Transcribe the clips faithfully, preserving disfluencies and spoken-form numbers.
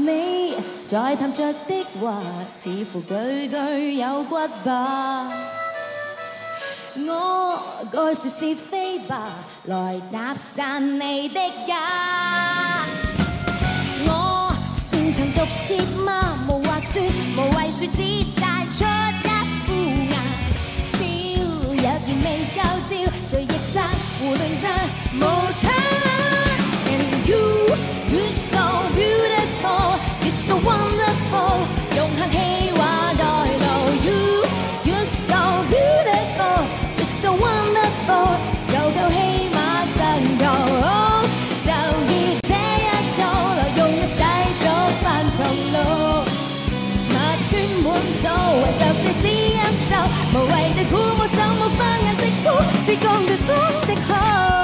你在談着的話，似乎句句有骨吧。我該說是非吧，來搭訕你的家。我擅長毒舌嗎？無話說，無謂說，只曬出一副牙。笑若然未夠照，誰亦讚胡亂讚無他。And you, you're so beautiful, you're so wonderful， 用客氣話代勞。You, you're so beautiful, you're so wonderful， 就夠起碼上頭。Oh， 就以這一套來融入世俗飯堂路，蜜圈滿肚，唯獨對只優秀，無謂對鼓舞手舞花眼直呼，只講對方的好。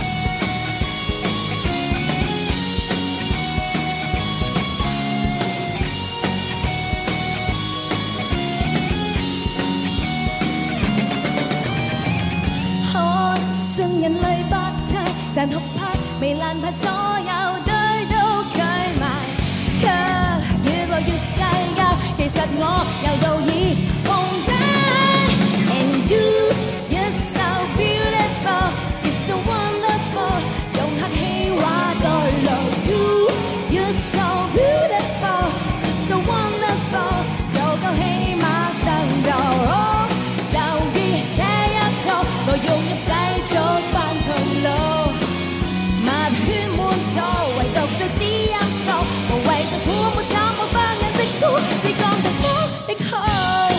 盡人類百態，賺合拍，未爛牌，所有堆都拒埋，卻越來越世交。其實我又到已紅街。And you, you're so beautiful, you're so wonderful， 用客氣話代勞。You, you're so beautiful, you're so wonderful， 就夠起碼上頭。Oh， 就以這一套來融入世俗飯堂路，蜜圈滿肚，唯獨最只優秀，無謂對鼓舞手舞花眼直呼，只講對方的好。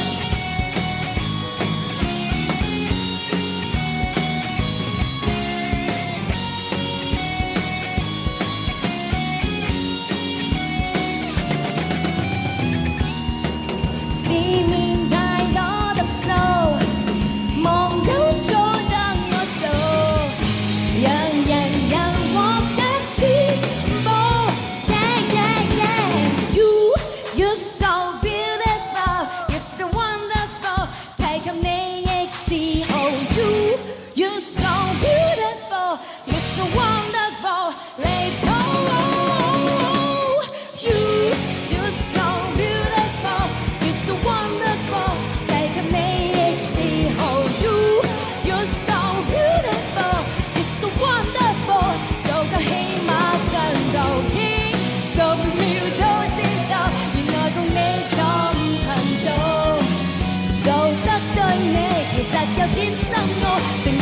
市面太多毒素，望有錯得我做，讓人又獲得全部。Yeah, yeah, yeah. You, you're so beautiful, you're so wonderful， 提及你亦自豪。You, you're so beautiful, you're so wonderful， 離譜。You, you're so beautiful, you're so wonderful， 提及你亦自豪。You, you're so beautiful, you're so wonderful， 做夠起碼上頭已十秒都知道，原來共你錯誤頻道，道德對你其實有點深奧。